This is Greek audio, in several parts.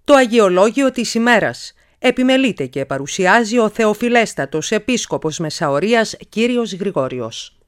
Το Αγιολόγιο της ημέρας επιμελείται και παρουσιάζει ο Θεοφιλέστατος Επίσκοπος Μεσαωρίας Κύριος Γρηγόριος.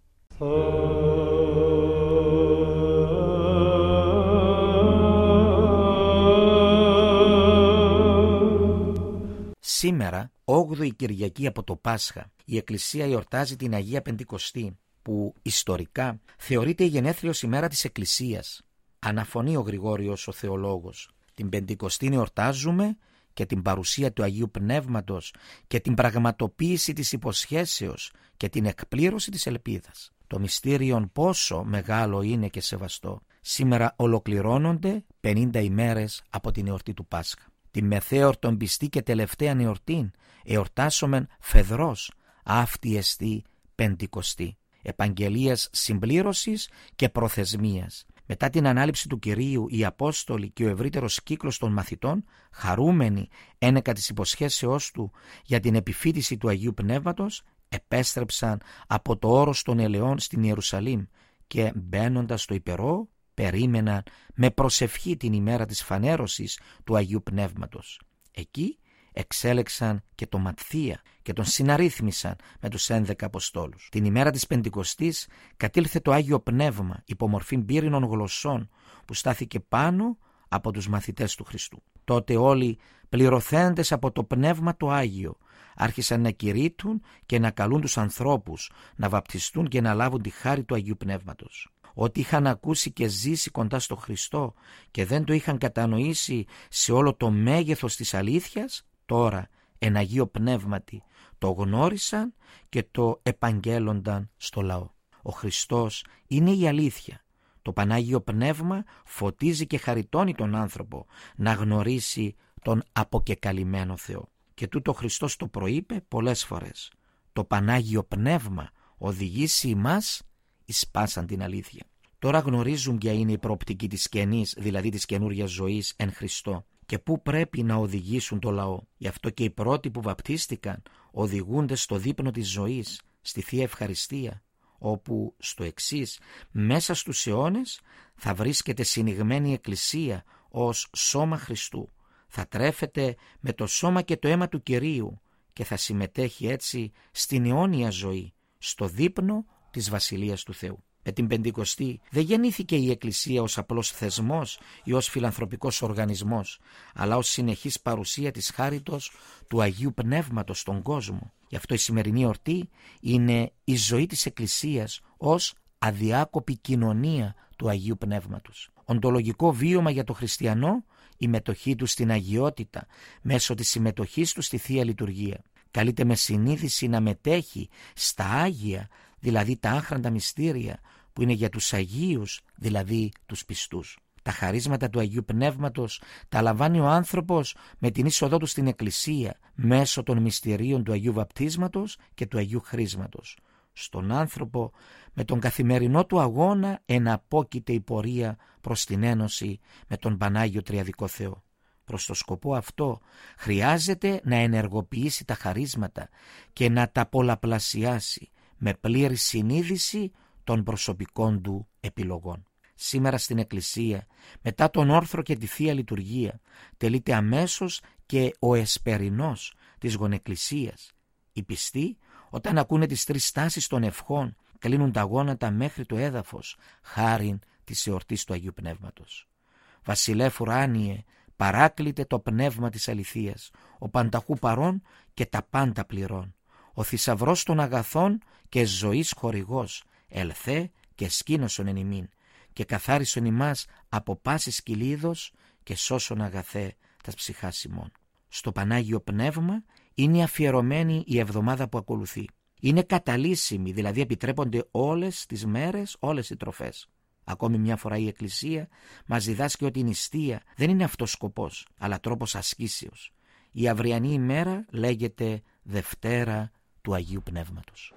Σήμερα, 8η Κυριακή από το Πάσχα, η Εκκλησία εορτάζει την Αγία Πεντηκοστή, που ιστορικά θεωρείται η γενέθλιος ημέρα της Εκκλησίας. Αναφωνεί ο Γρηγόριος ο θεολόγος. Την Πεντηκοστή εορτάζουμε και την παρουσία του Αγίου Πνεύματος και την πραγματοποίηση της υποσχέσεως και την εκπλήρωση της ελπίδας. Το μυστήριον πόσο μεγάλο είναι και σεβαστό. Σήμερα ολοκληρώνονται 50 ημέρες από την εορτή του Πάσχα. Την μεθέορτον πιστή και τελευταία εορτήν εορτάσομεν φεδρός, αυτή εστί Πεντηκοστή, επαγγελίας συμπλήρωσης και προθεσμίας. Μετά την ανάληψη του Κυρίου, οι Απόστολοι και ο ευρύτερος κύκλος των μαθητών, χαρούμενοι ένεκα της υποσχέσεώς του για την επιφύτηση του Αγίου Πνεύματος, επέστρεψαν από το όρος των ελαιών στην Ιερουσαλήμ και μπαίνοντας στο υπερό, περίμεναν με προσευχή την ημέρα της φανέρωσης του Αγίου Πνεύματος. Εκεί εξέλεξαν και τον Ματθία και τον συναρρύθμισαν με τους 11 Αποστόλους. Την ημέρα της Πεντηκοστής κατήλθε το Άγιο Πνεύμα υπό μορφή πύρινων γλωσσών που στάθηκε πάνω από τους μαθητές του Χριστού. Τότε όλοι, πληρωθέντες από το Πνεύμα το Άγιο, άρχισαν να κηρύττουν και να καλούν τους ανθρώπους να βαπτιστούν και να λάβουν τη χάρη του Αγίου Πνεύματος. Ό,τι είχαν ακούσει και ζήσει κοντά στο Χριστό και δεν το είχαν κατανοήσει σε όλο το μέγεθος της αλήθειας, τώρα εν Αγίο Πνεύματι το γνώρισαν και το επαγγέλλονταν στο λαό. Ο Χριστός είναι η αλήθεια. Το Πανάγιο Πνεύμα φωτίζει και χαριτώνει τον άνθρωπο να γνωρίσει τον αποκεκαλυμμένο Θεό. Και τούτο ο Χριστός το προείπε πολλές φορές. Το Πανάγιο Πνεύμα οδηγήσει εμάς εις πάσαν την αλήθεια. Τώρα γνωρίζουν ποια είναι η προοπτική της καινής, δηλαδή της καινούριας ζωής εν Χριστώ, και πού πρέπει να οδηγήσουν το λαό. Γι' αυτό και οι πρώτοι που βαπτίστηκαν οδηγούνται στο δείπνο της ζωής, στη Θεία Ευχαριστία, όπου στο εξής, μέσα στους αιώνες θα βρίσκεται συνηγμένη η Εκκλησία ως σώμα Χριστού. Θα τρέφεται με το σώμα και το αίμα του Κυρίου και θα συμμετέχει έτσι στην αιώνια ζωή, στο δείπνο της Βασιλείας του Θεού. Με την Πεντηκοστή δεν γεννήθηκε η Εκκλησία ως απλός θεσμός ή ως φιλανθρωπικός οργανισμός, αλλά ως συνεχής παρουσία της χάριτος του Αγίου Πνεύματος στον κόσμο. Γι' αυτό η σημερινή εορτή είναι η ζωή της Εκκλησίας ως αδιάκοπη κοινωνία του Αγίου Πνεύματος. Οντολογικό βίωμα για το χριστιανό, η μετοχή του στην αγιότητα μέσω της συμμετοχής του στη Θεία Λειτουργία. Καλείται με συνείδηση να μετέχει στα Άγια, δηλαδή τα άχραντα μυστήρια που είναι για τους Αγίους, δηλαδή τους πιστούς. Τα χαρίσματα του Αγίου Πνεύματος τα λαμβάνει ο άνθρωπος με την είσοδό του στην Εκκλησία μέσω των μυστηρίων του Αγίου Βαπτίσματος και του Αγίου Χρίσματος. Στον άνθρωπο με τον καθημερινό του αγώνα εναπόκειται η πορεία προς την ένωση με τον Πανάγιο Τριαδικό Θεό. Προς το σκοπό αυτό χρειάζεται να ενεργοποιήσει τα χαρίσματα και να τα πολλαπλασιάσει με πλήρη συνείδηση των προσωπικών του επιλογών. Σήμερα στην Εκκλησία, μετά τον όρθρο και τη Θεία Λειτουργία, τελείται αμέσως και ο εσπερινός της γονεκκλησίας. Οι πιστοί, όταν ακούνε τις τρεις στάσεις των ευχών, κλείνουν τα γόνατα μέχρι το έδαφος, χάριν της εορτής του Αγίου Πνεύματος. Βασιλεύ ουράνιε, παράκλητε το πνεύμα της αληθείας, ο πανταχού παρών και τα πάντα πληρών. Ο θησαυρός των αγαθών και ζωής χορηγός, ελθέ και σκήνωσον εν ημίν, και καθάρισον ημάς από πάσης κυλίδος και σώσον αγαθέ τας ψυχάς ημών. Στο Πανάγιο Πνεύμα είναι αφιερωμένη η εβδομάδα που ακολουθεί. Είναι καταλύσιμη, δηλαδή επιτρέπονται όλες τις μέρες, όλες οι τροφές. Ακόμη μια φορά η Εκκλησία μας διδάσκει ότι η νηστεία δεν είναι αυτός σκοπός, αλλά τρόπος ασκήσεως. Η αυριανή ημέρα λέγεται Δευτέρα του Αγίου Πνεύματος.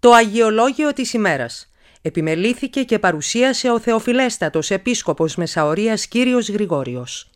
Το Αγιολόγιο της ημέρας. Επιμελήθηκε και παρουσίασε ο Θεοφιλέστατος Επίσκοπος Μεσαωρίας Κύριος Γρηγόριος.